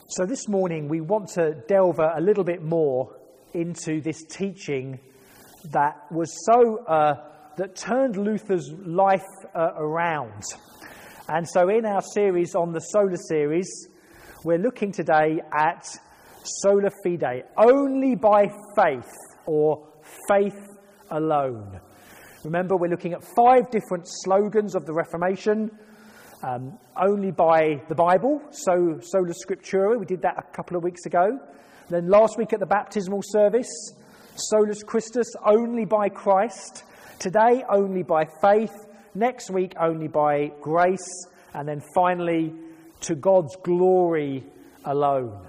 So this morning we want to delve a little bit more into this teaching that was that turned Luther's life around. And so in our series on the sola series, we're looking today at sola fide, only by faith, or faith alone. Remember, we're looking at 5 different slogans of the Reformation. Only by the Bible, so sola scriptura, we did that a couple of weeks ago. Then last week at the baptismal service, solus Christus, only by Christ. Today, only by faith. Next week, only by grace. And then finally, to God's glory alone.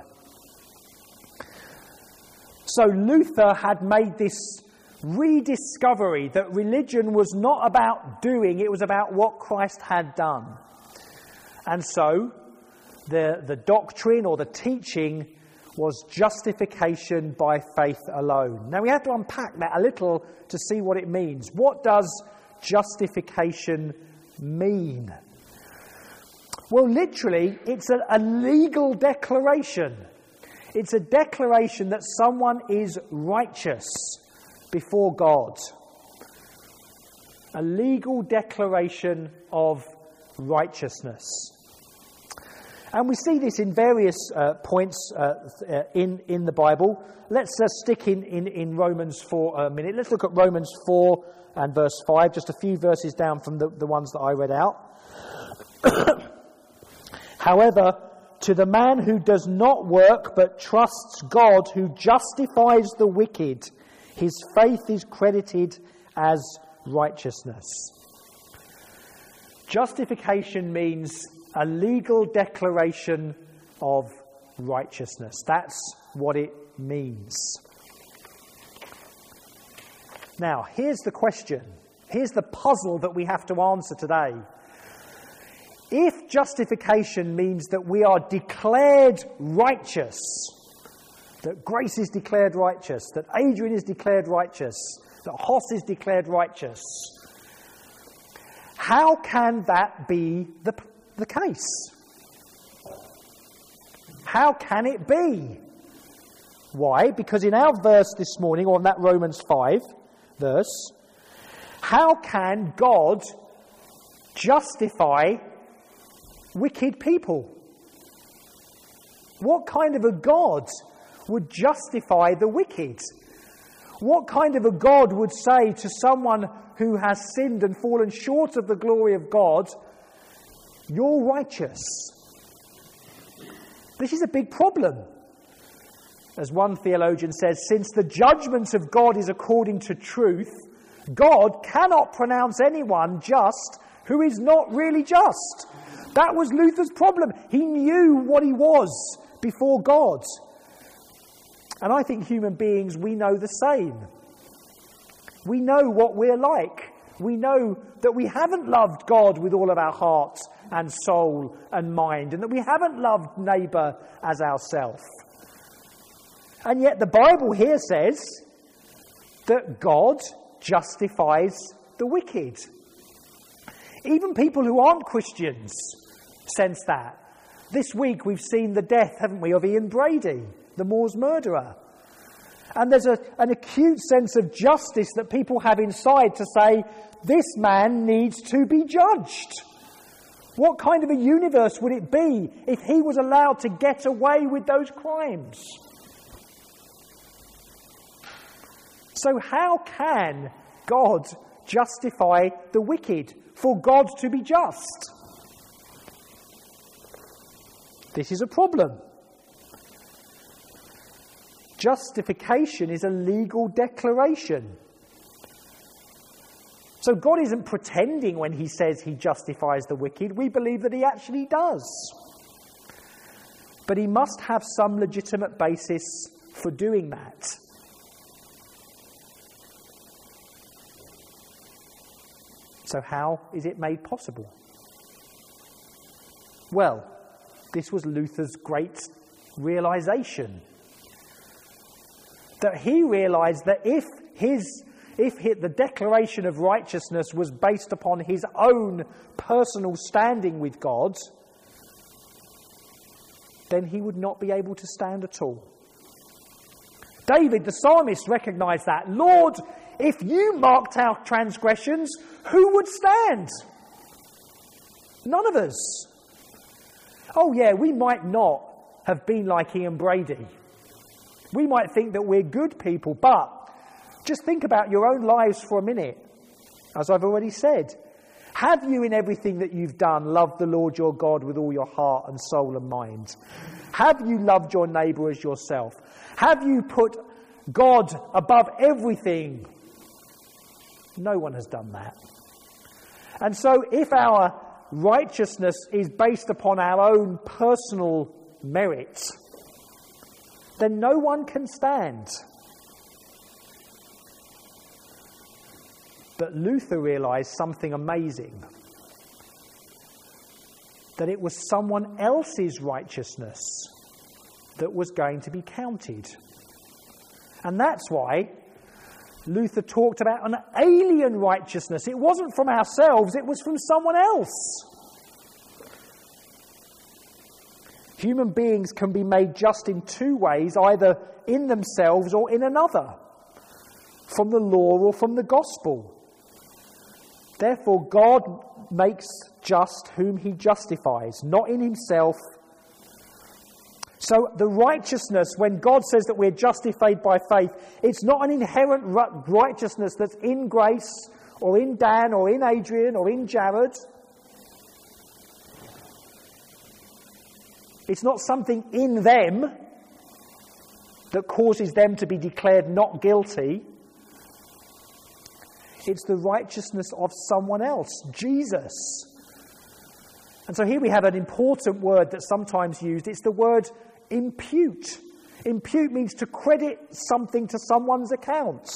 So Luther had made this rediscovery that religion was not about doing, it was about what Christ had done. And so the doctrine or the teaching was justification by faith alone. Now we have to unpack that a little to see what it means. What does justification mean? Well, literally, it's a legal declaration. It's a declaration that someone is righteous before God. A legal declaration of righteousness. And we see this in various points in the Bible. Let's stick in Romans 4 a minute. Let's look at Romans 4 and verse 5, just a few verses down from the ones that I read out. However, to the man who does not work but trusts God who justifies the wicked, his faith is credited as righteousness. Justification means a legal declaration of righteousness. That's what it means. Now, here's the question. Here's the puzzle that we have to answer today. If justification means that we are declared righteous, that Grace is declared righteous, that Adrian is declared righteous, that Hoss is declared righteous, how can that be the case? How can it be? Why? Because in our verse this morning, or in that Romans 5 verse, how can God justify wicked people? What kind of a God would justify the wicked? What kind of a God would say to someone who has sinned and fallen short of the glory of God, "You're righteous"? This is a big problem. As one theologian says, since the judgment of God is according to truth, God cannot pronounce anyone just who is not really just. That was Luther's problem. He knew what he was before God. And I think human beings, we know the same. We know what we're like. We know that we haven't loved God with all of our heart and soul and mind, and that we haven't loved neighbour as ourself. And yet the Bible here says that God justifies the wicked. Even people who aren't Christians sense that. This week we've seen the death, haven't we, of Ian Brady, the Moors murderer. And there's an acute sense of justice that people have inside to say, this man needs to be judged. What kind of a universe would it be if he was allowed to get away with those crimes? So how can God justify the wicked, for God to be just? This is a problem. Justification is a legal declaration. So God isn't pretending when he says he justifies the wicked. We believe that he actually does. But he must have some legitimate basis for doing that. So how is it made possible? Well, this was Luther's great realization. That he realized that if the declaration of righteousness was based upon his own personal standing with God, then he would not be able to stand at all. David, the psalmist, recognised that. Lord, if you marked our transgressions, who would stand? None of us. Oh yeah, we might not have been like Ian Brady. We might think that we're good people, but just think about your own lives for a minute. As I've already said, have you in everything that you've done loved the Lord your God with all your heart and soul and mind? Have you loved your neighbour as yourself? Have you put God above everything? No one has done that. And so if our righteousness is based upon our own personal merits, then no one can stand. But Luther realised something amazing. That it was someone else's righteousness that was going to be counted. And that's why Luther talked about an alien righteousness. It wasn't from ourselves, it was from someone else. Human beings can be made just in two ways, either in themselves or in another, from the law or from the gospel. Therefore, God makes just whom he justifies, not in himself. So the righteousness, when God says that we're justified by faith, it's not an inherent righteousness that's in Grace or in Dan or in Adrian or in Jared. It's not something in them that causes them to be declared not guilty. It's the righteousness of someone else, Jesus. And so here we have an important word that's sometimes used. It's the word impute. Impute means to credit something to someone's account.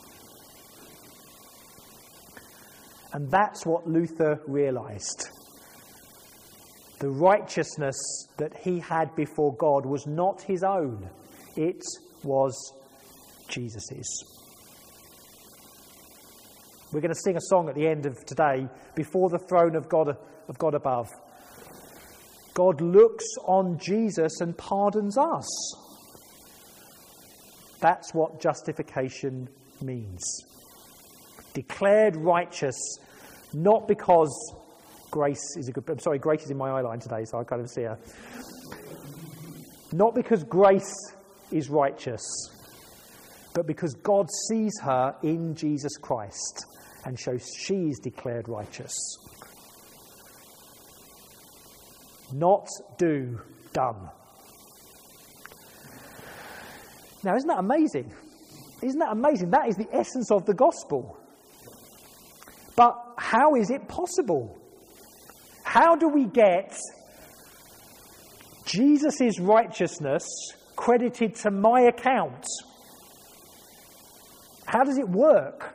And that's what Luther realised. The righteousness that he had before God was not his own. It was Jesus's. We're going to sing a song at the end of today, Before the Throne of God Above. God looks on Jesus and pardons us. That's what justification means. Declared righteous, not because Grace is Grace is in my eye line today, so I can't even see her. Not because Grace is righteous, but because God sees her in Jesus Christ and shows she is declared righteous. Not do, done. Now, isn't that amazing? Isn't that amazing? That is the essence of the gospel. But how is it possible? How do we get Jesus' righteousness credited to my account? How does it work?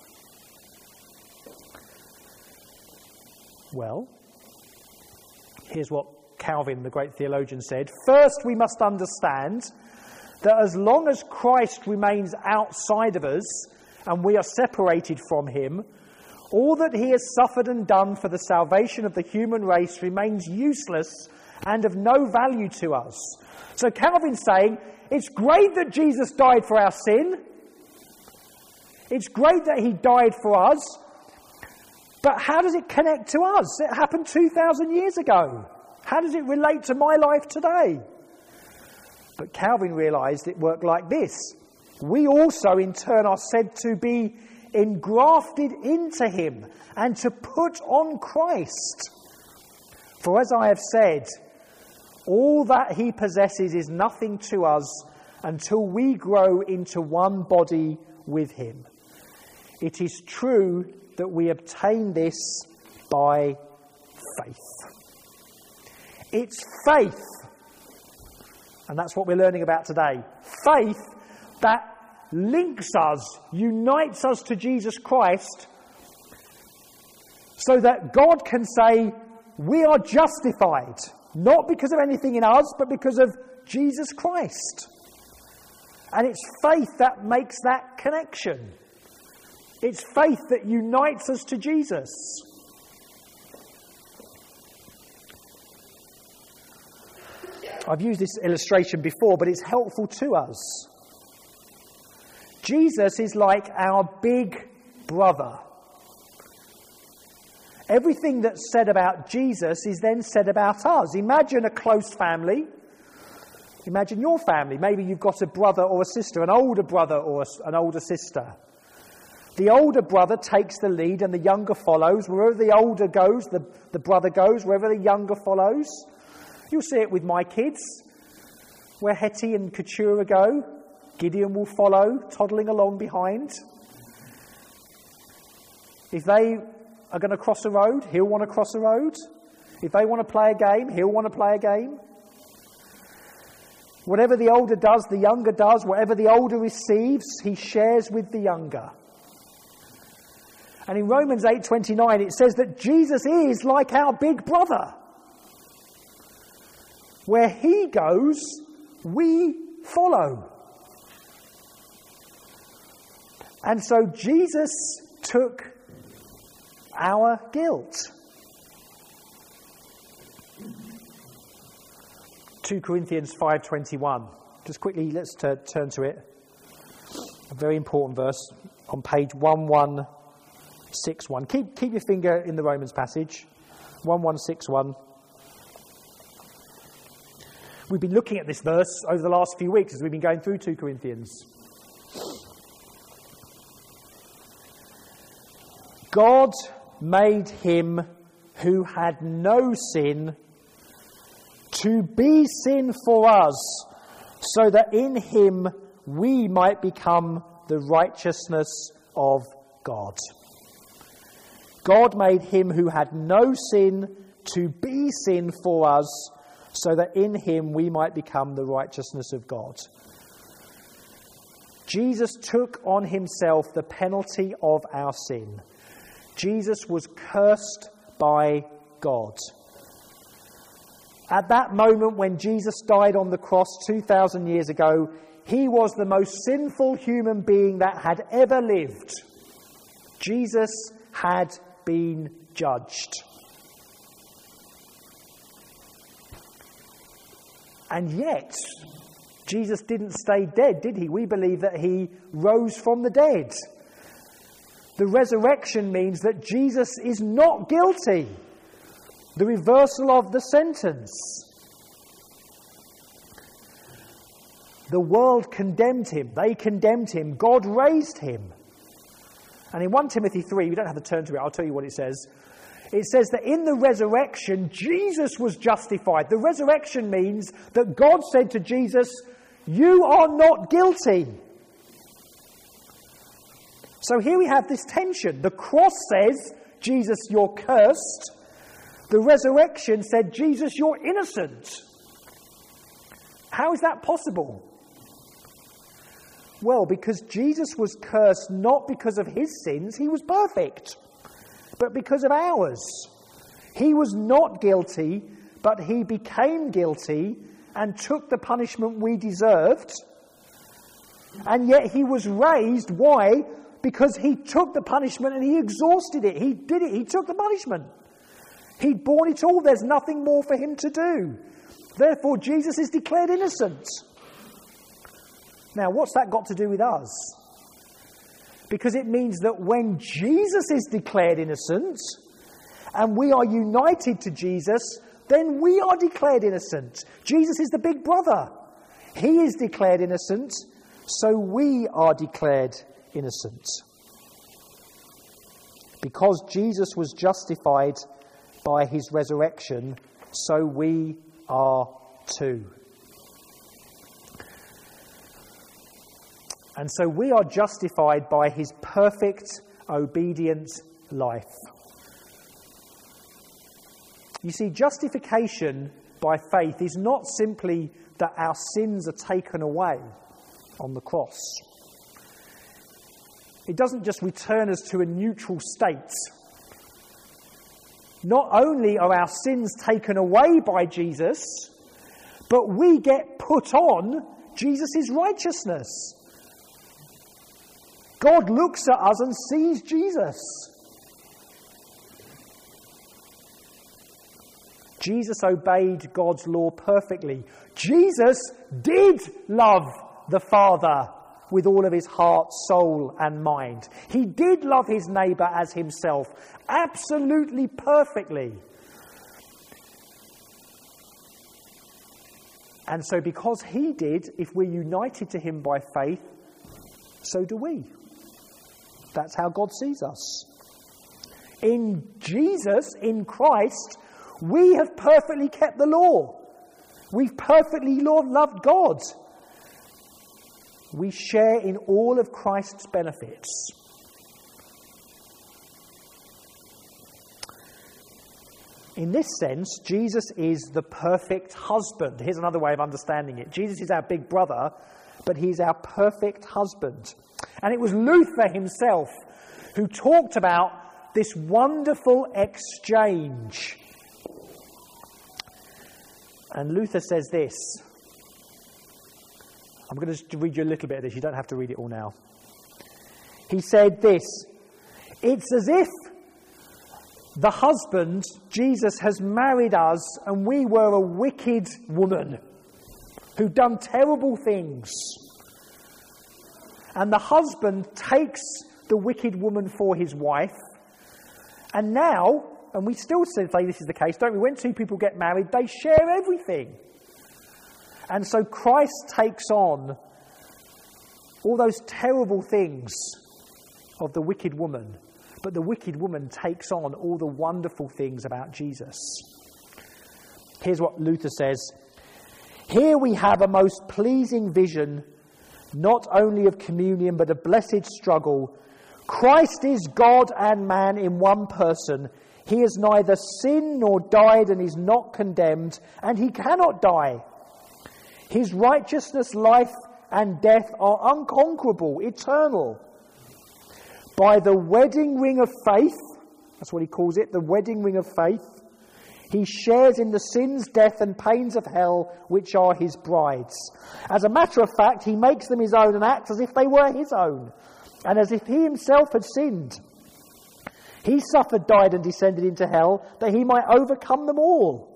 Well, here's what Calvin, the great theologian, said. First, we must understand that as long as Christ remains outside of us and we are separated from him, all that he has suffered and done for the salvation of the human race remains useless and of no value to us. So Calvin's saying, it's great that Jesus died for our sin. It's great that he died for us. But how does it connect to us? It happened 2,000 years ago. How does it relate to my life today? But Calvin realised it worked like this. We also in turn are said to be engrafted into him and to put on Christ. For as I have said, all that he possesses is nothing to us until we grow into one body with him. It is true that we obtain this by faith. It's faith, and that's what we're learning about today. Faith that links us, unites us to Jesus Christ, so that God can say, we are justified, not because of anything in us, but because of Jesus Christ. And it's faith that makes that connection. It's faith that unites us to Jesus. I've used this illustration before, but it's helpful to us. Jesus is like our big brother. Everything that's said about Jesus is then said about us. Imagine a close family. Imagine your family. Maybe you've got a brother or a sister, an older brother or an older sister. The older brother takes the lead and the younger follows. Wherever the older goes, the brother goes. Wherever the younger follows. You'll see it with my kids. Where Hetty and Keturah go, Gideon will follow, toddling along behind. If they are going to cross a road, he'll want to cross a road. If they want to play a game, he'll want to play a game. Whatever the older does, the younger does. Whatever the older receives, he shares with the younger. And in Romans 8:29, it says that Jesus is like our big brother. Where he goes, we follow. And so Jesus took our guilt. 2 Corinthians 5:21. Just quickly, let's turn to it. A very important verse on page 1161. Keep your finger in the Romans passage. 1161. We've been looking at this verse over the last few weeks as we've been going through 2 Corinthians. God made him who had no sin to be sin for us, so that in him we might become the righteousness of God. God made him who had no sin to be sin for us, so that in him we might become the righteousness of God. Jesus took on himself the penalty of our sin. Jesus was cursed by God. At that moment when Jesus died on the cross 2,000 years ago, he was the most sinful human being that had ever lived. Jesus had been judged. And yet, Jesus didn't stay dead, did he? We believe that he rose from the dead. The resurrection means that Jesus is not guilty. The reversal of the sentence. The world condemned him. They condemned him. God raised him. And in 1 Timothy 3, we don't have to turn to it, I'll tell you what it says. It says that in the resurrection, Jesus was justified. The resurrection means that God said to Jesus, "You are not guilty." So here we have this tension. The cross says, "Jesus, you're cursed." The resurrection said, "Jesus, you're innocent." How is that possible? Well, because Jesus was cursed not because of his sins, he was perfect, but because of ours. He was not guilty, but he became guilty and took the punishment we deserved. And yet he was raised. Why? Because he took the punishment and he exhausted it. He did it. He took the punishment. He'd borne it all. There's nothing more for him to do. Therefore, Jesus is declared innocent. Now, what's that got to do with us? Because it means that when Jesus is declared innocent and we are united to Jesus, then we are declared innocent. Jesus is the big brother. He is declared innocent, so we are declared innocent. Because Jesus was justified by his resurrection, so we are too. And so we are justified by his perfect, obedient life. You see, justification by faith is not simply that our sins are taken away on the cross. It doesn't just return us to a neutral state. Not only are our sins taken away by Jesus, but we get put on Jesus' righteousness. God looks at us and sees Jesus. Jesus obeyed God's law perfectly. Jesus did love the Father with all of his heart, soul, and mind. He did love his neighbour as himself, absolutely perfectly. And so because he did, if we're united to him by faith, so do we. That's how God sees us. In Jesus, in Christ, we have perfectly kept the law. We've perfectly loved God. We share in all of Christ's benefits. In this sense, Jesus is the perfect husband. Here's another way of understanding it. Jesus is our big brother, but he's our perfect husband. And it was Luther himself who talked about this wonderful exchange. And Luther says this. I'm going to just read you a little bit of this. You don't have to read it all now. He said this: it's as if the husband, Jesus, has married us and we were a wicked woman who'd done terrible things. And the husband takes the wicked woman for his wife. And now, and we still say this is the case, don't we? When two people get married, they share everything. And so Christ takes on all those terrible things of the wicked woman. But the wicked woman takes on all the wonderful things about Jesus. Here's what Luther says. Here we have a most pleasing vision, not only of communion, but a blessed struggle. Christ is God and man in one person. He has neither sinned nor died and is not condemned, and he cannot die. His righteousness, life, and death are unconquerable, eternal. By the wedding ring of faith, that's what he calls it, the wedding ring of faith, he shares in the sins, death, and pains of hell, which are his brides. As a matter of fact, he makes them his own and acts as if they were his own, and as if he himself had sinned. He suffered, died, and descended into hell, that he might overcome them all.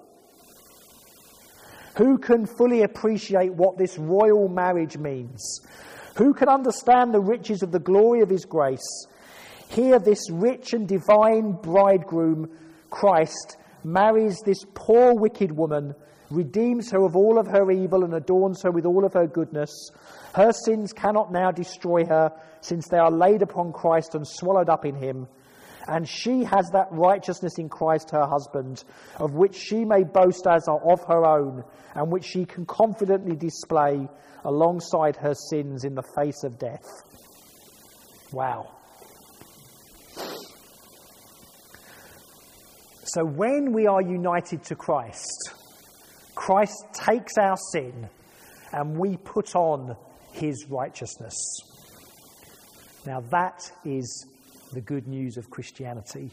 Who can fully appreciate what this royal marriage means? Who can understand the riches of the glory of his grace? Here this rich and divine bridegroom, Christ, marries this poor wicked woman, redeems her of all of her evil and adorns her with all of her goodness. Her sins cannot now destroy her, since they are laid upon Christ and swallowed up in him. And she has that righteousness in Christ her husband, of which she may boast as of her own, and which she can confidently display alongside her sins in the face of death. Wow. So when we are united to Christ, Christ takes our sin and we put on his righteousness. Now that is the good news of Christianity.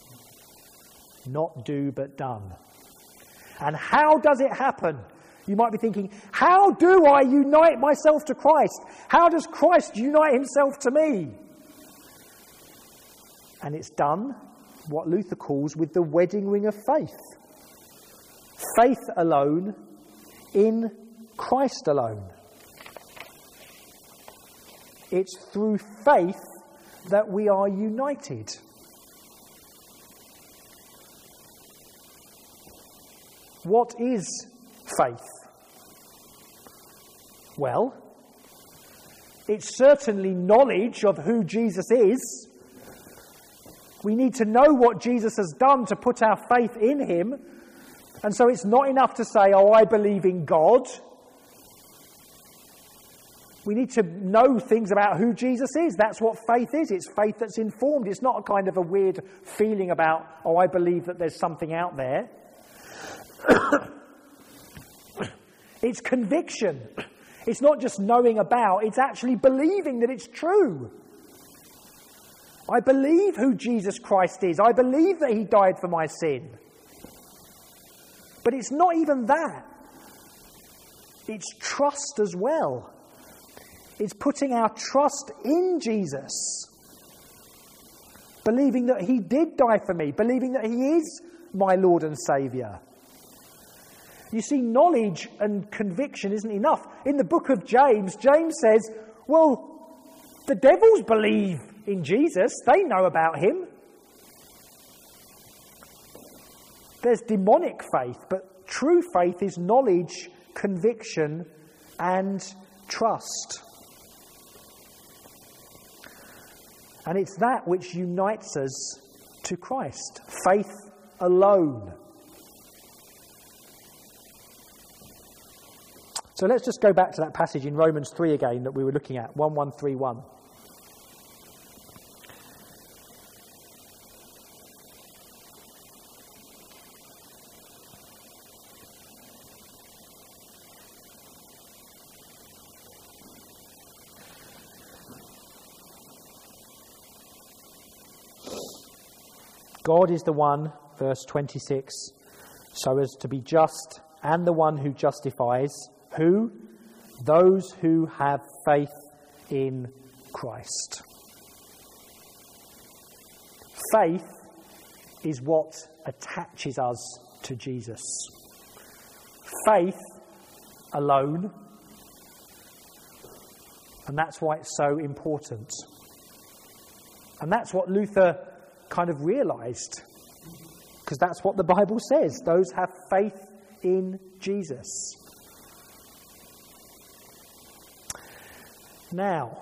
Not do, but done. And how does it happen? You might be thinking, how do I unite myself to Christ? How does Christ unite himself to me? And it's done, what Luther calls, with the wedding ring of faith. Faith alone, in Christ alone. It's through faith that we are united. What is faith? Well, it's certainly knowledge of who Jesus is. We need to know what Jesus has done to put our faith in him. And so it's not enough to say, oh, I believe in God. We need to know things about who Jesus is. That's what faith is. It's faith that's informed. It's not a kind of a weird feeling about, oh, I believe that there's something out there. It's conviction. It's not just knowing about, it's actually believing that it's true. I believe who Jesus Christ is. I believe that he died for my sin. But it's not even that. It's trust as well. It's putting our trust in Jesus. Believing that he did die for me. Believing that he is my Lord and Saviour. You see, knowledge and conviction isn't enough. In the book of James, James says, well, the devils believe in Jesus. They know about him. There's demonic faith, but true faith is knowledge, conviction, and trust. And it's that which unites us to Christ. Faith alone. So let's just go back to that passage in Romans 3 again that we were looking at, 1131. God is the one, verse 26, so as to be just, and the one who justifies. Who? Those who have faith in Christ. Faith is what attaches us to Jesus. Faith alone. And that's why it's so important. And that's what Luther kind of realised. Because that's what the Bible says. Those have faith in Jesus. Now,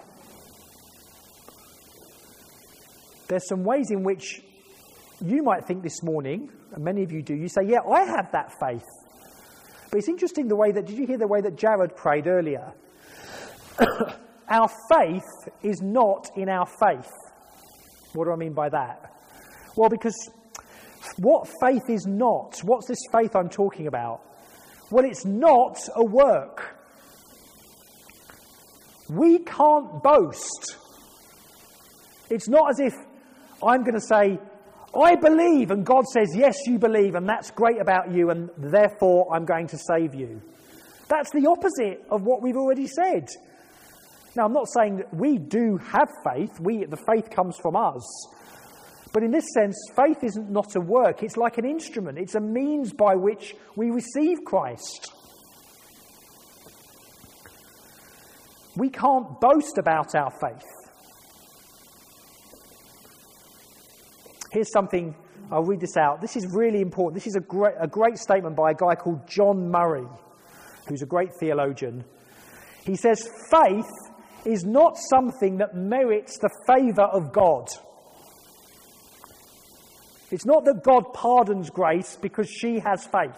there's some ways in which you might think this morning, and many of you do, you say, yeah, I have that faith. But it's interesting the way that, did you hear the way that Jared prayed earlier? Our faith is not in our faith. What do I mean by that? Well, because what faith is not, what's this faith I'm talking about? Well, it's not a work. We can't boast. It's not as if I'm going to say, I believe, and God says, yes, you believe, and that's great about you, and therefore I'm going to save you. That's the opposite of what we've already said. Now, I'm not saying that we do have faith. The faith comes from us. But in this sense, faith isn't not a work. It's like an instrument. It's a means by which we receive Christ. We can't boast about our faith. Here's something, I'll read this out. This is really important. This is a great statement by a guy called John Murray, who's a great theologian. He says, faith is not something that merits the favour of God. It's not that God pardons Grace because she has faith.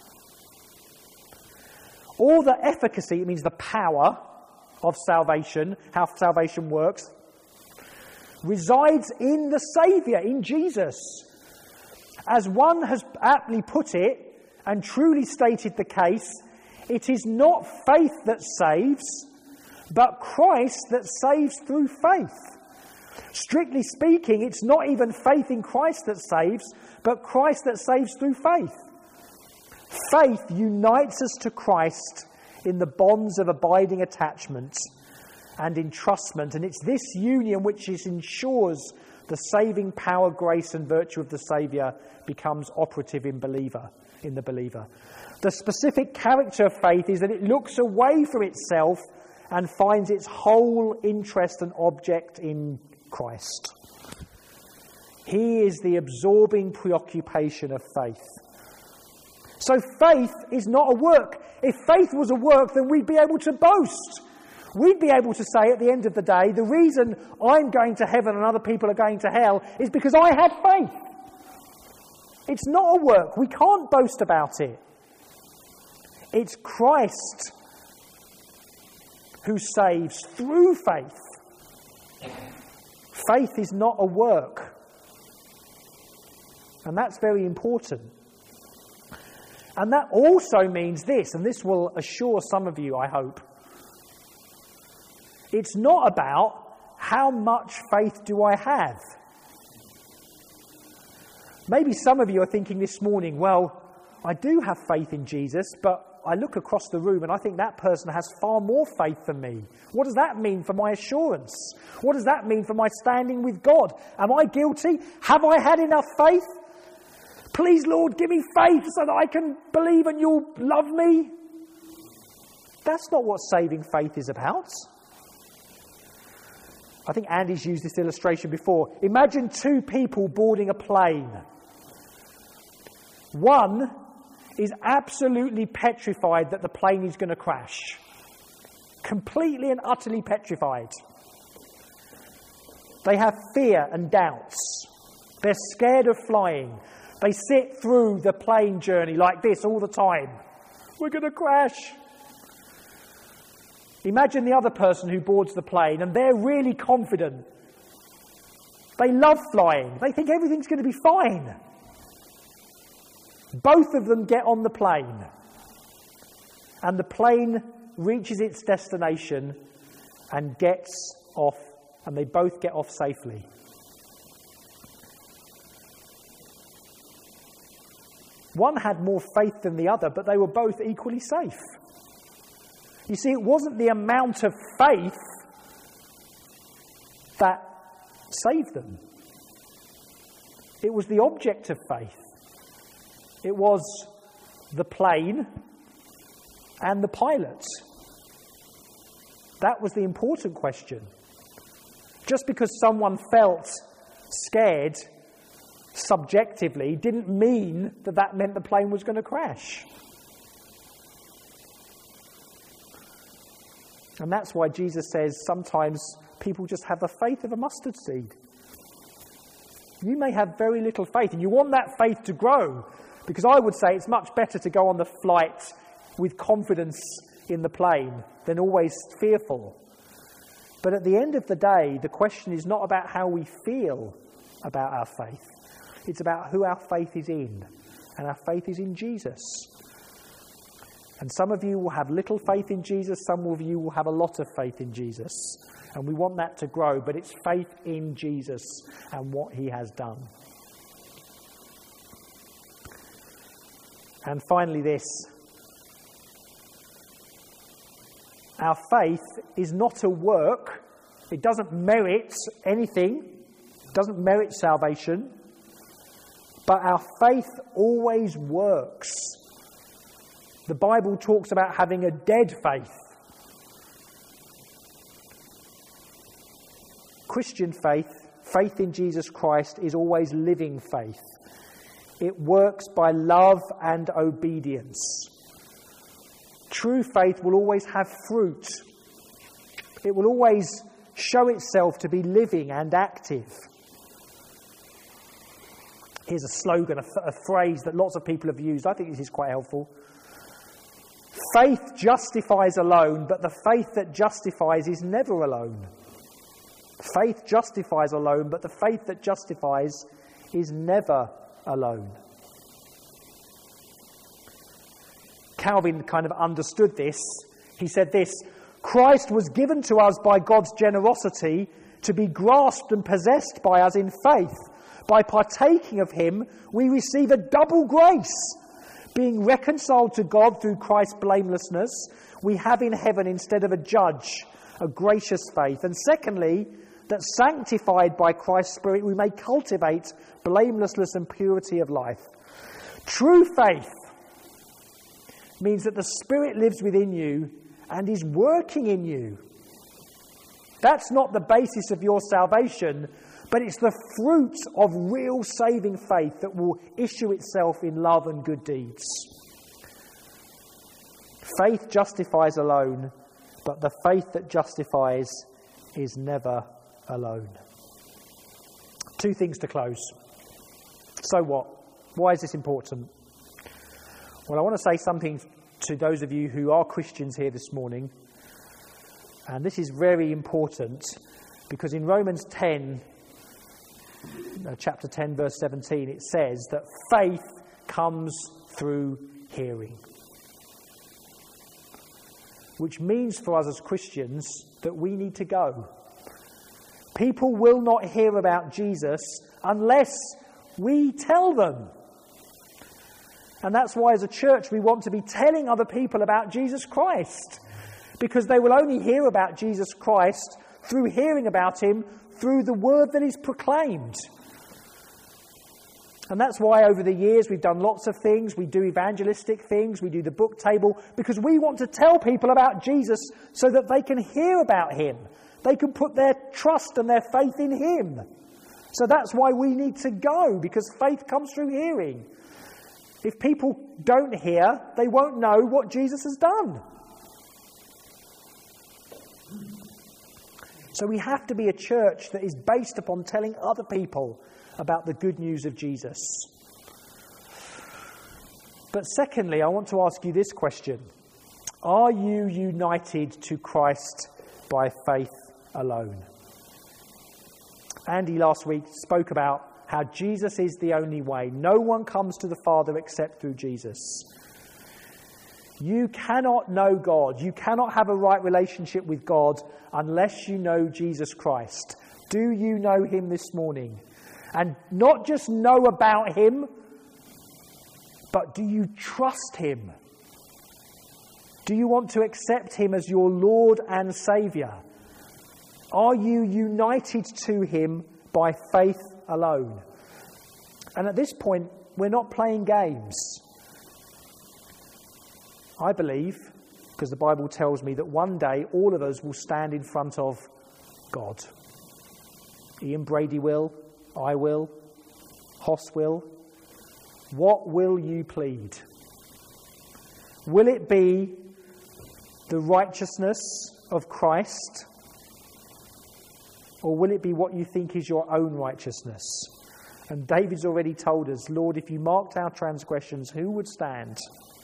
All the efficacy, it means the power of salvation, how salvation works, resides in the Saviour, in Jesus. As one has aptly put it, and truly stated the case, it is not faith that saves, but Christ that saves through faith. Strictly speaking, it's not even faith in Christ that saves, but Christ that saves through faith. Faith unites us to Christ in the bonds of abiding attachment and entrustment, and it's this union which ensures the saving power, grace and virtue of the Saviour becomes operative in the believer. The specific character of faith is that it looks away from itself and finds its whole interest and object in Christ. He is the absorbing preoccupation of faith. So faith is not a work. If faith was a work, then we'd be able to boast. We'd be able to say at the end of the day, the reason I'm going to heaven and other people are going to hell is because I had faith. It's not a work. We can't boast about it. It's Christ who saves through faith. Faith is not a work. And that's very important. And that also means this, and this will assure some of you, I hope. It's not about how much faith do I have. Maybe some of you are thinking this morning, well, I do have faith in Jesus, but I look across the room and I think that person has far more faith than me. What does that mean for my assurance? What does that mean for my standing with God? Am I guilty? Have I had enough faith? Please, Lord, give me faith so that I can believe and you'll love me. That's not what saving faith is about. I think Andy's used this illustration before. Imagine two people boarding a plane. One is absolutely petrified that the plane is going to crash. Completely and utterly petrified. They have fear and doubts. They're scared of flying. They sit through the plane journey like this all the time. We're going to crash. Imagine the other person who boards the plane and they're really confident. They love flying. They think everything's going to be fine. Both of them get on the plane. And the plane reaches its destination and gets off. And they both get off safely. One had more faith than the other, but they were both equally safe. You see, it wasn't the amount of faith that saved them. It was the object of faith. It was the plane and the pilot. That was the important question. Just because someone felt scared subjectively didn't mean that that meant the plane was going to crash. And that's why Jesus says sometimes people just have the faith of a mustard seed. You may have very little faith, and you want that faith to grow, because I would say it's much better to go on the flight with confidence in the plane than always fearful. But at the end of the day, the question is not about how we feel about our faith. It's about who our faith is in. And our faith is in Jesus. And some of you will have little faith in Jesus. Some of you will have a lot of faith in Jesus. And we want that to grow. But it's faith in Jesus and what he has done. And finally this. Our faith is not a work. It doesn't merit anything. It doesn't merit salvation. But our faith always works. The Bible talks about having a dead faith. Christian faith, faith in Jesus Christ, is always living faith. It works by love and obedience. True faith will always have fruit. It will always show itself to be living and active. Here's a slogan, a phrase that lots of people have used. I think this is quite helpful. Faith justifies alone, but the faith that justifies is never alone. Faith justifies alone, but the faith that justifies is never alone. Calvin kind of understood this. He said this: Christ was given to us by God's generosity to be grasped and possessed by us in faith. By partaking of him, we receive a double grace. Being reconciled to God through Christ's blamelessness, we have in heaven instead of a judge, a gracious faith. And secondly, that sanctified by Christ's Spirit, we may cultivate blamelessness and purity of life. True faith means that the Spirit lives within you and is working in you. That's not the basis of your salvation, but it's the fruit of real saving faith that will issue itself in love and good deeds. Faith justifies alone, but the faith that justifies is never alone. Two things to close. So what? Why is this important? Well, I want to say something to those of you who are Christians here this morning. And this is very important because in Romans 10, chapter 10, verse 17, it says that faith comes through hearing. Which means for us as Christians that we need to go. People will not hear about Jesus unless we tell them. And that's why as a church we want to be telling other people about Jesus Christ. Because they will only hear about Jesus Christ through hearing about him through the word that is proclaimed. And that's why over the years we've done lots of things. We do evangelistic things. We do the book table because we want to tell people about Jesus so that they can hear about him. They can put their trust and their faith in him. So that's why we need to go, because faith comes through hearing. If people don't hear, they won't know what Jesus has done. So we have to be a church that is based upon telling other people about the good news of Jesus. But secondly, I want to ask you this question. Are you united to Christ by faith alone? Andy last week spoke about how Jesus is the only way. No one comes to the Father except through Jesus. You cannot know God. You cannot have a right relationship with God unless you know Jesus Christ. Do you know him this morning? And not just know about him, but do you trust him? Do you want to accept him as your Lord and Saviour? Are you united to him by faith alone? And at this point, we're not playing games. I believe, because the Bible tells me, that one day all of us will stand in front of God. Ian Brady will, I will, Hoss will. What will you plead? Will it be the righteousness of Christ? Or will it be what you think is your own righteousness? And David's already told us, Lord, if you marked our transgressions, who would stand?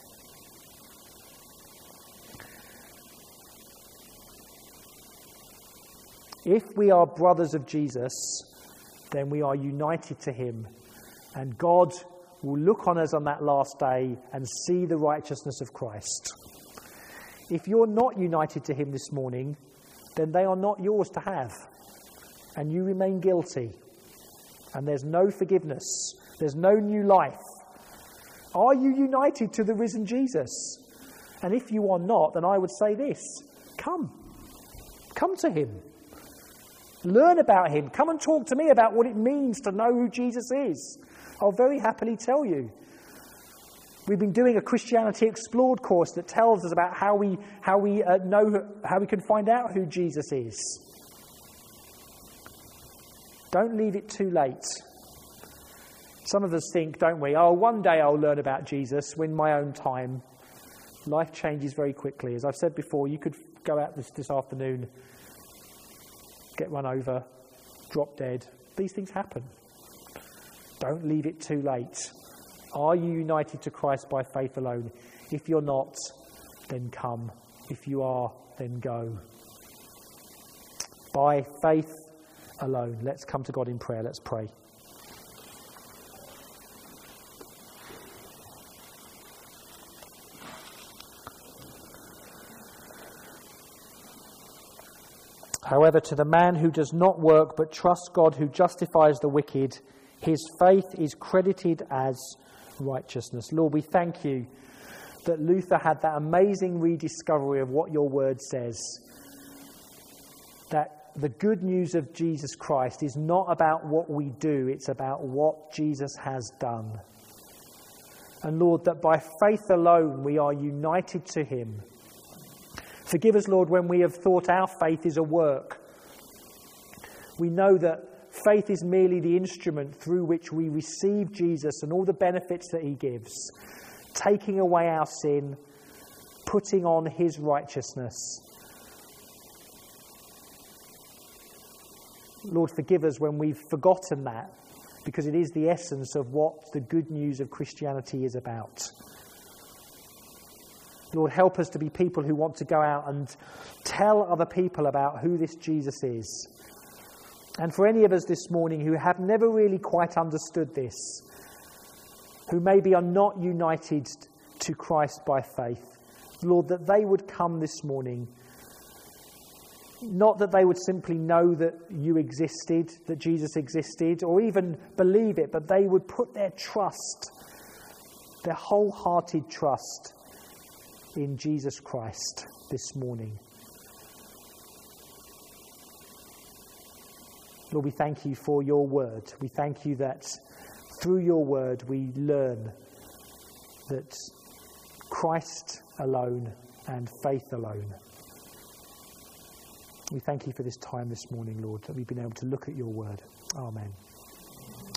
If we are brothers of Jesus, then we are united to him. And God will look on us on that last day and see the righteousness of Christ. If you're not united to him this morning, then they are not yours to have. And you remain guilty. And there's no forgiveness. There's no new life. Are you united to the risen Jesus? And if you are not, then I would say this. Come. Come to him. Learn about him. Come and talk to me about what it means to know who Jesus is. I'll very happily tell you. We've been doing a Christianity Explored course that tells us about how we can find out who Jesus is. Don't leave it too late. Some of us think, don't we, one day I'll learn about Jesus when my own time. Life changes very quickly. As I've said before, you could go out this afternoon, get run over, drop dead. These things happen. Don't leave it too late. Are you united to Christ by faith alone? If you're not, then come. If you are, then go. By faith alone. Let's come to God in prayer. Let's pray. However, to the man who does not work but trusts God who justifies the wicked, his faith is credited as righteousness. Lord, we thank you that Luther had that amazing rediscovery of what your word says. That the good news of Jesus Christ is not about what we do, it's about what Jesus has done. And Lord, that by faith alone we are united to him. Forgive us, Lord, when we have thought our faith is a work. We know that faith is merely the instrument through which we receive Jesus and all the benefits that he gives, taking away our sin, putting on his righteousness. Lord, forgive us when we've forgotten that, because it is the essence of what the good news of Christianity is about. Lord, help us to be people who want to go out and tell other people about who this Jesus is. And for any of us this morning who have never really quite understood this, who maybe are not united to Christ by faith, Lord, that they would come this morning. Not that they would simply know that you existed, that Jesus existed, or even believe it, but they would put their trust, their wholehearted trust in Jesus Christ this morning. Lord, we thank you for your word. We thank you that through your word we learn that Christ alone and faith alone. We thank you for this time this morning, Lord, that we've been able to look at your word. Amen.